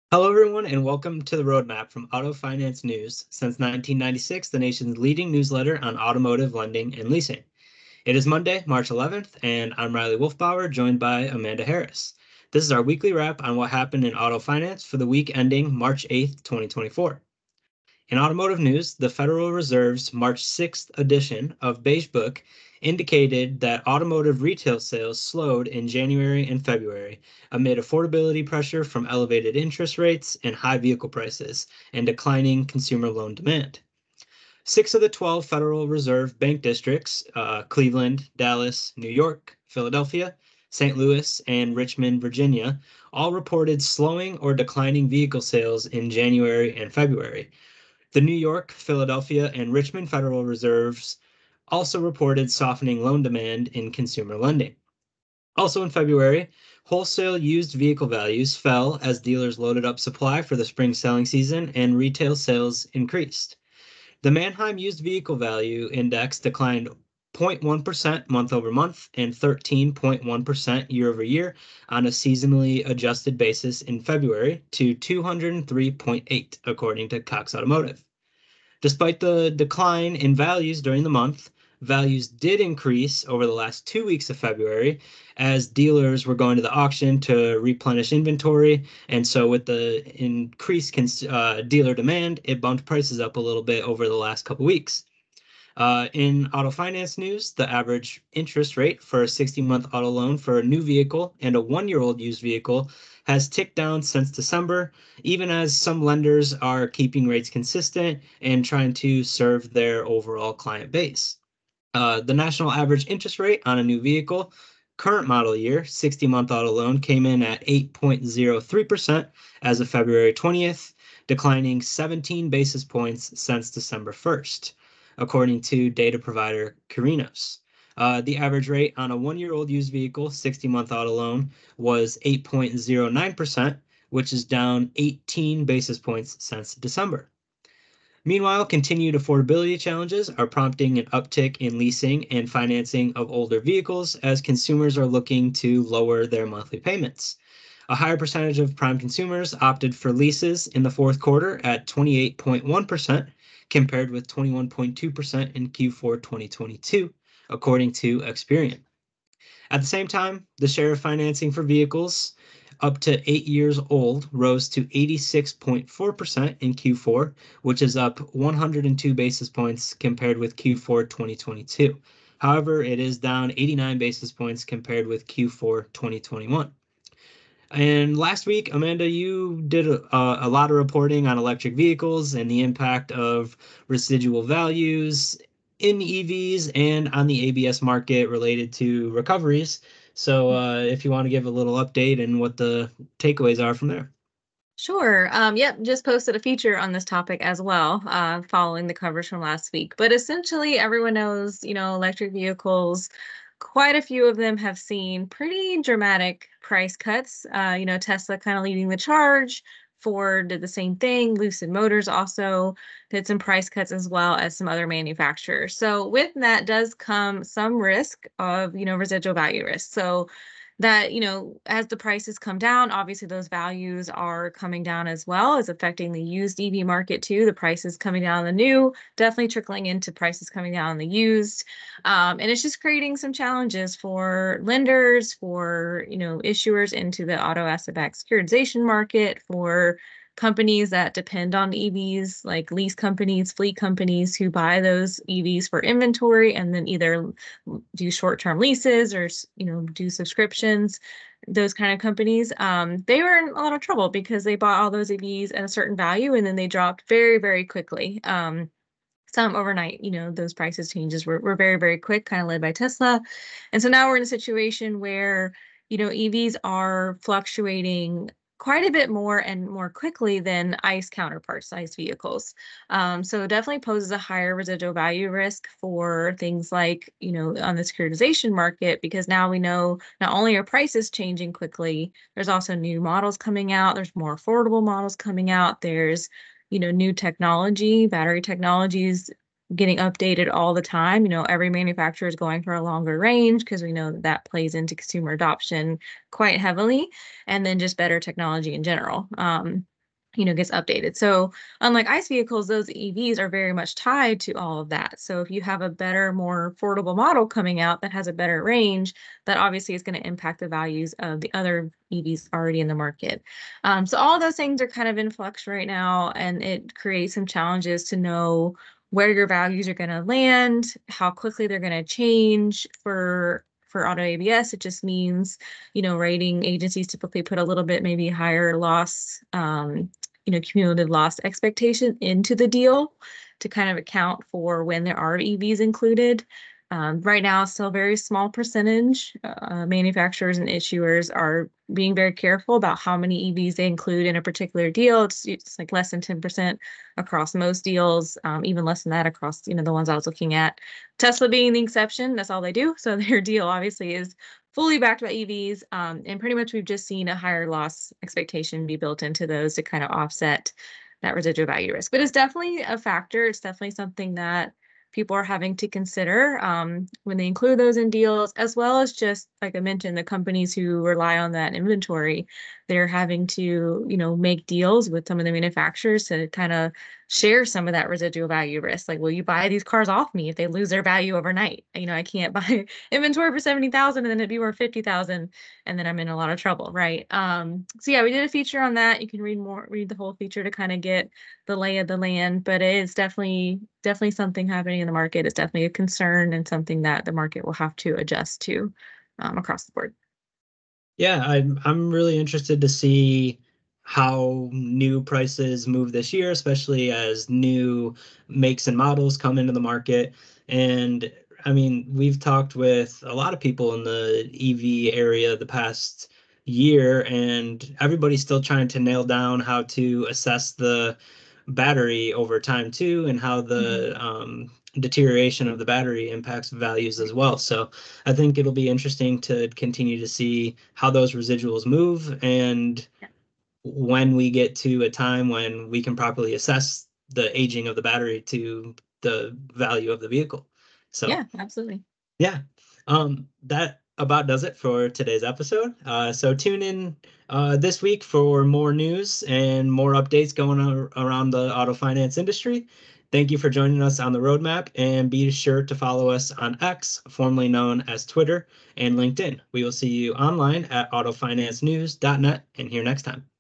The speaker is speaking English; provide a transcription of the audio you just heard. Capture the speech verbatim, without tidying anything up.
Hello, everyone, and welcome to the Roadmap from Auto Finance News. Since nineteen ninety-six, the nation's leading newsletter on automotive lending and leasing. It is Monday, March eleventh, and I'm Riley Wolfbauer, joined by Amanda Harris. This is our weekly wrap on what happened in auto finance for the week ending March eighth, twenty twenty-four. In automotive news, the Federal Reserve's March sixth edition of Beige Book indicated that automotive retail sales slowed in January and February amid affordability pressure from elevated interest rates and high vehicle prices and declining consumer loan demand. Six of the twelve Federal Reserve bank districts, uh, Cleveland, Dallas, New York, Philadelphia, Saint Louis, and Richmond, Virginia, all reported slowing or declining vehicle sales in January and February. The New York, Philadelphia, and Richmond Federal Reserves also reported softening loan demand in consumer lending. Also in February, wholesale used vehicle values fell as dealers loaded up supply for the spring selling season and retail sales increased. The Manheim Used Vehicle Value Index declined zero point one percent month over month and thirteen point one percent year over year on a seasonally adjusted basis in February to two hundred three point eight, according to Cox Automotive. Despite the decline in values during the month, values did increase over the last two weeks of February as dealers were going to the auction to replenish inventory. And so, with the increased uh, dealer demand, it bumped prices up a little bit over the last couple weeks. Uh, in auto finance news, the average interest rate for a sixty month auto loan for a new vehicle and a one year old used vehicle has ticked down since December, even as some lenders are keeping rates consistent and trying to serve their overall client base. Uh, the national average interest rate on a new vehicle, current model year, sixty month auto loan, came in at eight point zero three percent as of February twentieth, declining seventeen basis points since December first, according to data provider Carinos. Uh, the average rate on a one year old used vehicle, sixty month auto loan, was eight point zero nine percent, which is down eighteen basis points since December. Meanwhile, continued affordability challenges are prompting an uptick in leasing and financing of older vehicles as consumers are looking to lower their monthly payments. A higher percentage of prime consumers opted for leases in the fourth quarter at twenty-eight point one percent, compared with twenty-one point two percent in Q four twenty twenty-two, according to Experian. At the same time, the share of financing for vehicles up to eight years old rose to eighty-six point four percent in Q four, which is up one hundred two basis points compared with Q four twenty twenty-two. However, it is down eighty-nine basis points compared with Q four twenty twenty-one. And last week, Amanda, you did a, a lot of reporting on electric vehicles and the impact of residual values in E Vs and on the A B S market related to recoveries. So uh, if you want to give a little update and what the takeaways are from there. Sure. Um, yep, just posted a feature on this topic as well, uh, following the coverage from last week. But essentially, everyone knows, you know, electric vehicles, quite a few of them have seen pretty dramatic price cuts. Uh, you know, Tesla kind of leading the charge. Ford did the same thing. Lucid Motors also did some price cuts as well as some other manufacturers. So with that does come some risk of, you know, residual value risk. So that, you know, as the prices come down, obviously those values are coming down as well. It's affecting the used E V market too. The prices coming down on the new, definitely trickling into prices coming down on the used. Um, and it's just creating some challenges for lenders, for, you know, issuers into the auto asset-backed securitization market, for companies that depend on E Vs, like lease companies, fleet companies who buy those E Vs for inventory and then either do short-term leases or, you know, do subscriptions. Those kind of companies, um, they were in a lot of trouble because they bought all those E Vs at a certain value and then they dropped very, very quickly. Um, some overnight, you know, those prices changes were, were very, very quick, kind of led by Tesla. And so now we're in a situation where, you know, E Vs are fluctuating quite a bit more and more quickly than ICE counterparts, ICE vehicles. Um, so it definitely poses a higher residual value risk for things like, you know, on the securitization market, because now we know not only are prices changing quickly, there's also new models coming out, there's more affordable models coming out, there's, you know, new technology, battery technologies getting updated all the time. You know, every manufacturer is going for a longer range because we know that that plays into consumer adoption quite heavily, and then just better technology in general. Um, you know, gets updated. So unlike ICE vehicles, those E Vs are very much tied to all of that. So if you have a better, more affordable model coming out that has a better range, that obviously is going to impact the values of the other E Vs already in the market. Um, so all those things are kind of in flux right now, and it creates some challenges to know where your values are going to land, how quickly they're going to change. For for auto A B S, it just means, you know, rating agencies typically put a little bit maybe higher loss, um, you know, cumulative loss expectation into the deal to kind of account for when there are E Vs included. Um, right now, still a very small percentage. Uh, manufacturers and issuers are being very careful about how many E Vs they include in a particular deal. It's, it's like less than ten percent across most deals, um, even less than that across, you know, the ones I was looking at. Tesla being the exception, that's all they do. So their deal obviously is fully backed by E Vs. Um, and pretty much we've just seen a higher loss expectation be built into those to kind of offset that residual value risk. But it's definitely a factor. It's definitely something that people are having to consider um, when they include those in deals, as well as just, like I mentioned, the companies who rely on that inventory. They're having to, you know, make deals with some of the manufacturers to kind of share some of that residual value risk. Like, will you buy these cars off me if they lose their value overnight? You know, I can't buy inventory for seventy thousand and then it'd be worth fifty thousand and then I'm in a lot of trouble, right? Um, so yeah, we did a feature on that. You can read more, read the whole feature to kind of get the lay of the land, but it is definitely, definitely something happening in the market. It's definitely a concern and something that the market will have to adjust to um, across the board. Yeah, I'm I'm really interested to see how new prices move this year, especially as new makes and models come into the market. And I mean, we've talked with a lot of people in the E V area the past year, and everybody's still trying to nail down how to assess the battery over time too, and how Mhm. the um, deterioration of the battery impacts values as well. So I think it'll be interesting to continue to see how those residuals move and Yeah. when we get to a time when we can properly assess the aging of the battery to the value of the vehicle. So Yeah, absolutely. yeah, um, that about does it for today's episode. Uh, so tune in uh, this week for more news and more updates going on around the auto finance industry. Thank you for joining us on the roadmap, and be sure to follow us on X, formerly known as Twitter, and LinkedIn. We will see you online at autofinancenews dot net and here next time.